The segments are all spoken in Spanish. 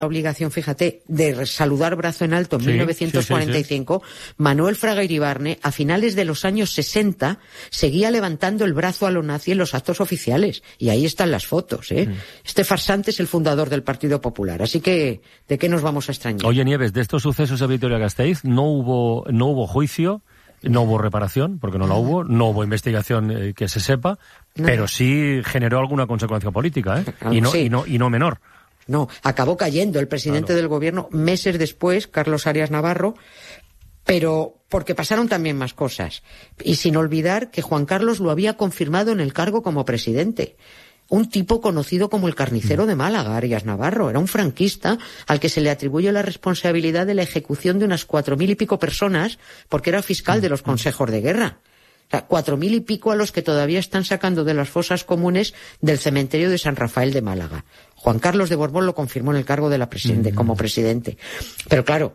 obligación, fíjate, de saludar brazo en alto en 1945, Manuel Fraga Iribarne, a finales de los años 60, seguía levantando el brazo a lo nazi en los actos oficiales. Y ahí están las fotos, ¿eh? Este farsante es el fundador del Partido Popular. Así que, ¿de qué nos vamos a extrañar? Oye, Nieves, de estos sucesos de Vitoria-Gasteiz no hubo juicio, no hubo reparación, porque no la hubo, no hubo investigación que se sepa, pero sí generó alguna consecuencia política, ¿eh? Y no menor. No, acabó cayendo el presidente del gobierno meses después, Carlos Arias Navarro, pero porque pasaron también más cosas. Y sin olvidar que Juan Carlos lo había confirmado en el cargo como presidente. Un tipo conocido como el carnicero de Málaga, Arias Navarro. Era un franquista al que se le atribuye la responsabilidad de la ejecución de unas 4.000 y pico personas porque era fiscal de los consejos de guerra. O sea, 4.000 y pico a los que todavía están sacando de las fosas comunes del cementerio de San Rafael de Málaga. Juan Carlos de Borbón lo confirmó en el cargo de la como presidente. Pero claro,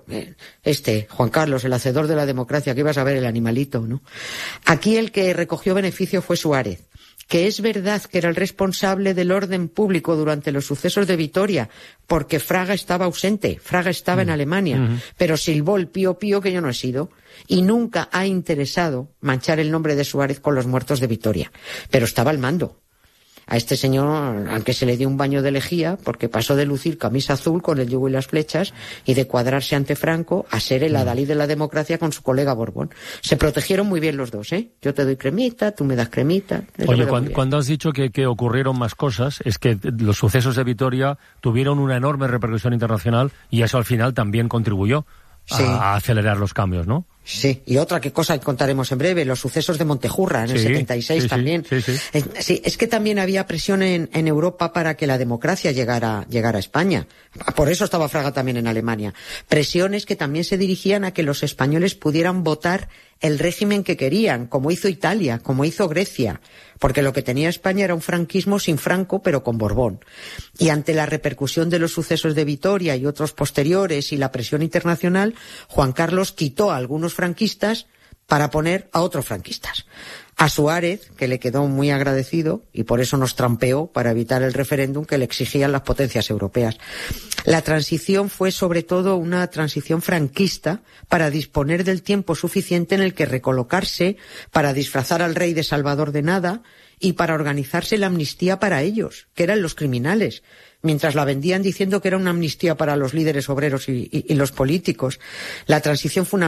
Juan Carlos, el hacedor de la democracia, que ibas a ver el animalito, ¿no? Aquí el que recogió beneficio fue Suárez, que es verdad que era el responsable del orden público durante los sucesos de Vitoria, porque Fraga estaba ausente, Fraga estaba en Alemania, pero silbó el pío pío que yo no he sido, y nunca ha interesado manchar el nombre de Suárez con los muertos de Vitoria. Pero estaba al mando. A este señor, aunque se le dio un baño de lejía, porque pasó de lucir camisa azul con el yugo y las flechas y de cuadrarse ante Franco a ser el adalid de la democracia con su colega Borbón. Se protegieron muy bien los dos, ¿eh? Yo te doy cremita, tú me das cremita. Oye, cuando has dicho que ocurrieron más cosas, es que los sucesos de Vitoria tuvieron una enorme repercusión internacional y eso al final también contribuyó a acelerar los cambios, ¿no? Sí, y otra cosa que contaremos en breve, los sucesos de Montejurra en el 76 también. Sí, es que también había presión en Europa para que la democracia llegara a España. Por eso estaba Fraga también en Alemania. Presiones que también se dirigían a que los españoles pudieran votar el régimen que querían, como hizo Italia, como hizo Grecia, porque lo que tenía España era un franquismo sin Franco, pero con Borbón. Y ante la repercusión de los sucesos de Vitoria y otros posteriores y la presión internacional, Juan Carlos quitó a algunos franquistas para poner a otros franquistas. A Suárez, que le quedó muy agradecido, y por eso nos trampeó para evitar el referéndum que le exigían las potencias europeas. La transición fue sobre todo una transición franquista para disponer del tiempo suficiente en el que recolocarse, para disfrazar al rey de salvador de nada y para organizarse la amnistía para ellos, que eran los criminales, mientras la vendían diciendo que era una amnistía para los líderes obreros y los políticos. La transición fue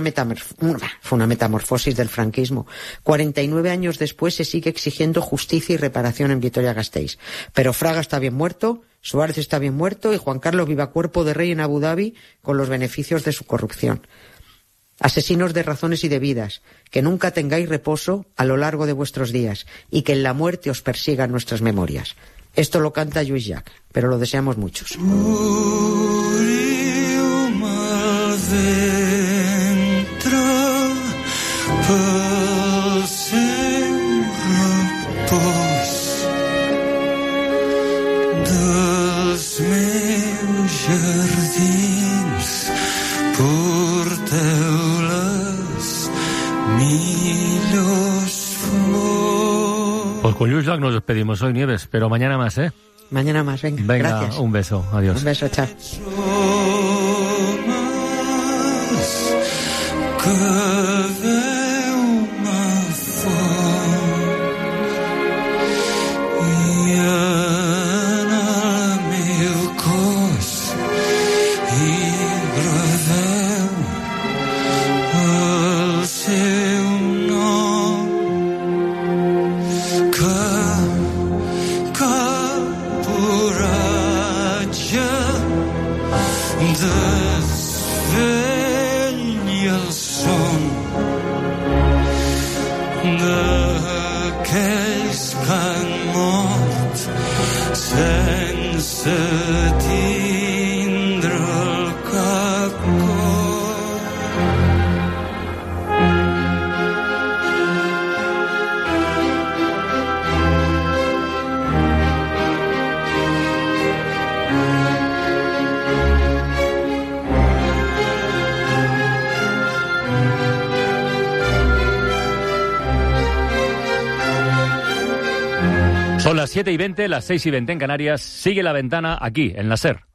una metamorfosis del franquismo. 49 años después se sigue exigiendo justicia y reparación en Vitoria-Gasteiz. Pero Fraga está bien muerto, Suárez está bien muerto y Juan Carlos vive a cuerpo de rey en Abu Dhabi con los beneficios de su corrupción. Asesinos de razones y de vidas, que nunca tengáis reposo a lo largo de vuestros días y que en la muerte os persigan nuestras memorias. Esto lo canta Lluís Llach, pero lo deseamos muchos. Pues con Lluís Llach nos despedimos hoy, Nieves, pero mañana más, ¿eh? Mañana más, venga gracias. Un beso, adiós. Un beso, chao. Son las 7:20, las 6:20 en Canarias. Sigue La Ventana aquí, en la SER.